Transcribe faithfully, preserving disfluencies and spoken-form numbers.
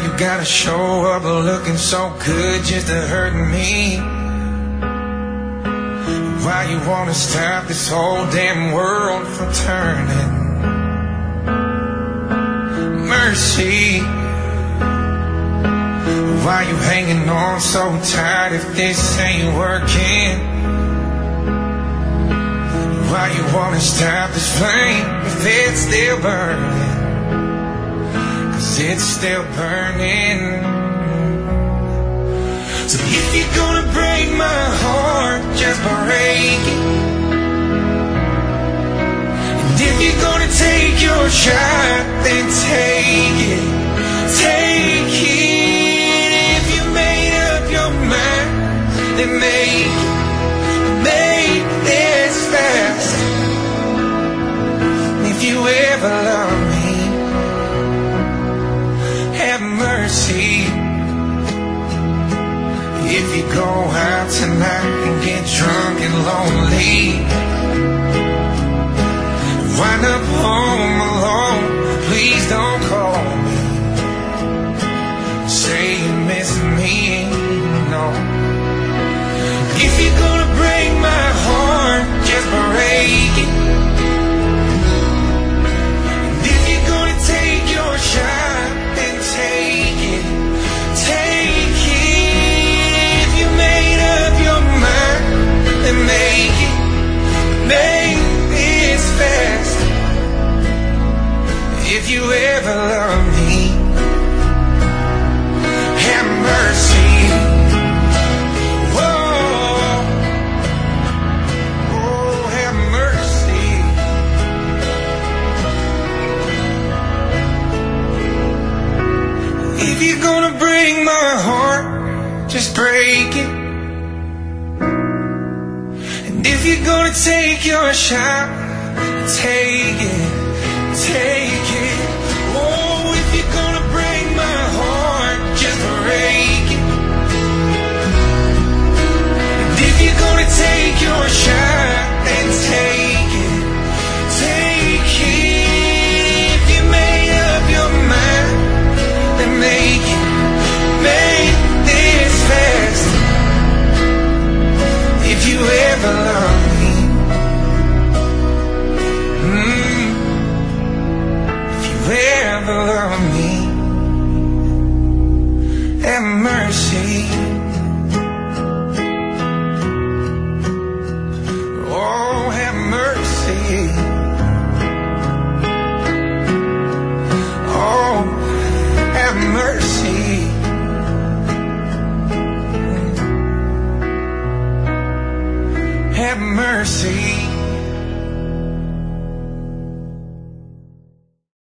you gotta show up looking so good just to hurt me? Why you wanna stop this whole damn world from turning? Mercy, why you hanging on so tight if this ain't working? Why you wanna stop this flame if it's still burning? 'Cause it's still burning. So if you're gonna break my heart, just break it. And if you're gonna take your shot, then take it, take it. If you made up your mind, then make it, make this fast. If you ever love me, have mercy. If you go out tonight and get drunk and lonely, wind up home alone, please don't call me. Say you miss me, no. If you're gonna break my heart, just break it. And if you're gonna take your shot, then take it, take it. If you made up your mind, then make it, make this fast. If you ever love me, have mercy. Whoa, oh, have mercy. If you're gonna break my heart, just break it. And if you're gonna take your shot, take it, take it. Oh, if you're gonna break my heart, just break it. And if you're gonna take your shot, then take it, take it. If you made up your mind, then make it, make this fast. If you ever love me, mm, if you ever love me, have mercy. Oh, have mercy. Oh, have mercy. Have mercy.